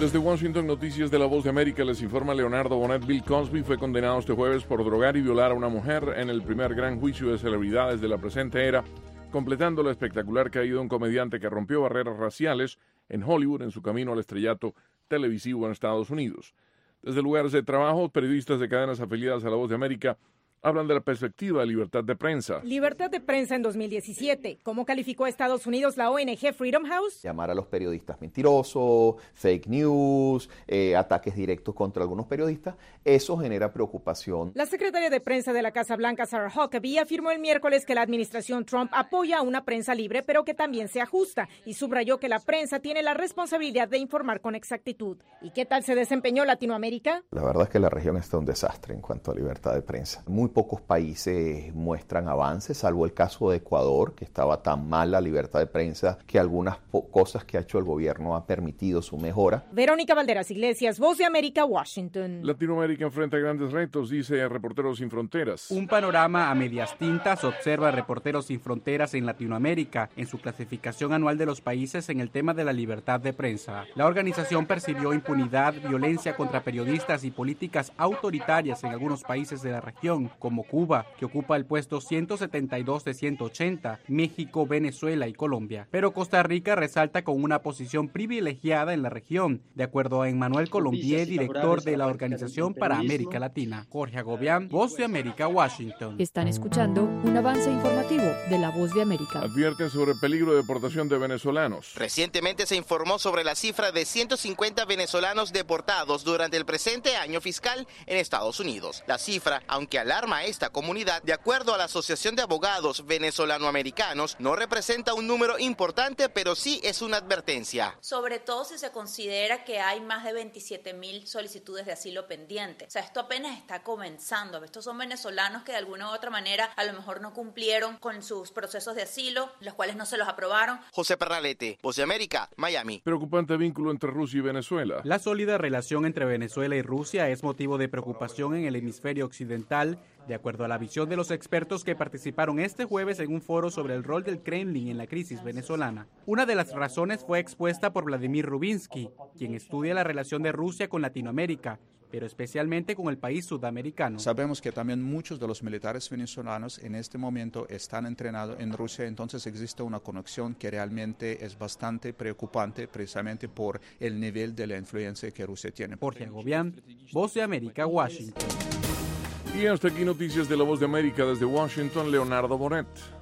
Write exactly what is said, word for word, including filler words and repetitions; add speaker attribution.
Speaker 1: Desde Washington, Noticias de La Voz de América, les informa Leonardo Bonet. Bill Cosby fue condenado este jueves por drogar y violar a una mujer en el primer gran juicio de celebridades de la presente era, completando la espectacular caída de un comediante que rompió barreras raciales en Hollywood en su camino al estrellato televisivo en Estados Unidos. Desde lugares de trabajo, periodistas de cadenas afiliadas a La Voz de América hablan de la perspectiva de libertad de prensa.
Speaker 2: Libertad de prensa en dos mil diecisiete. ¿Cómo calificó a Estados Unidos la O N G Freedom House?
Speaker 3: Llamar a los periodistas mentirosos, fake news, eh, ataques directos contra algunos periodistas, eso genera preocupación.
Speaker 2: La secretaria de prensa de la Casa Blanca, Sarah Huckabee, afirmó el miércoles que la administración Trump apoya a una prensa libre, pero que también se ajusta, y subrayó que la prensa tiene la responsabilidad de informar con exactitud. ¿Y qué tal se desempeñó Latinoamérica?
Speaker 3: La verdad es que la región está un desastre en cuanto a libertad de prensa. Muy pocos países muestran avances, salvo el caso de Ecuador, que estaba tan mal la libertad de prensa que algunas cosas que ha hecho el gobierno ha permitido su mejora.
Speaker 2: Verónica Valderas Iglesias, Voz de América, Washington.
Speaker 1: Latinoamérica enfrenta grandes retos, dice Reporteros Sin Fronteras.
Speaker 4: Un panorama a medias tintas observa Reporteros Sin Fronteras en Latinoamérica en su clasificación anual de los países en el tema de la libertad de prensa. La organización percibió impunidad, violencia contra periodistas y políticas autoritarias en algunos países de la región, como Cuba, que ocupa el puesto ciento setenta y dos de ciento ochenta, México, Venezuela y Colombia. Pero Costa Rica resalta con una posición privilegiada en la región, de acuerdo a Emmanuel Colombier, director de la Organización para América Latina. Jorge Agobián, Voz de América, Washington.
Speaker 5: Están escuchando un avance informativo de La Voz de América.
Speaker 1: Advierten sobre el peligro de deportación de venezolanos.
Speaker 6: Recientemente se informó sobre la cifra de ciento cincuenta venezolanos deportados durante el presente año fiscal en Estados Unidos. La cifra, aunque alarma a esta comunidad, de acuerdo a la Asociación de Abogados Venezolanoamericanos, no representa un número importante, pero sí es una advertencia.
Speaker 7: Sobre todo si se considera que hay más de veintisiete mil solicitudes de asilo pendientes. O sea, esto apenas está comenzando. Estos son venezolanos que de alguna u otra manera a lo mejor no cumplieron con sus procesos de asilo, los cuales no se los aprobaron.
Speaker 6: José Pernalete, Voz de América, Miami.
Speaker 1: Preocupante vínculo entre Rusia y Venezuela.
Speaker 4: La sólida relación entre Venezuela y Rusia es motivo de preocupación en el hemisferio occidental, de acuerdo a la visión de los expertos que participaron este jueves en un foro sobre el rol del Kremlin en la crisis venezolana. Una de las razones fue expuesta por Vladimir Rubinsky, quien estudia la relación de Rusia con Latinoamérica, pero especialmente con el país sudamericano.
Speaker 8: Sabemos que también muchos de los militares venezolanos en este momento están entrenados en Rusia, entonces existe una conexión que realmente es bastante preocupante precisamente por el nivel de la influencia que Rusia tiene.
Speaker 4: Jorge Agobián, Voz de América, Washington.
Speaker 1: Y hasta aquí Noticias de La Voz de América desde Washington, Leonardo Bonet.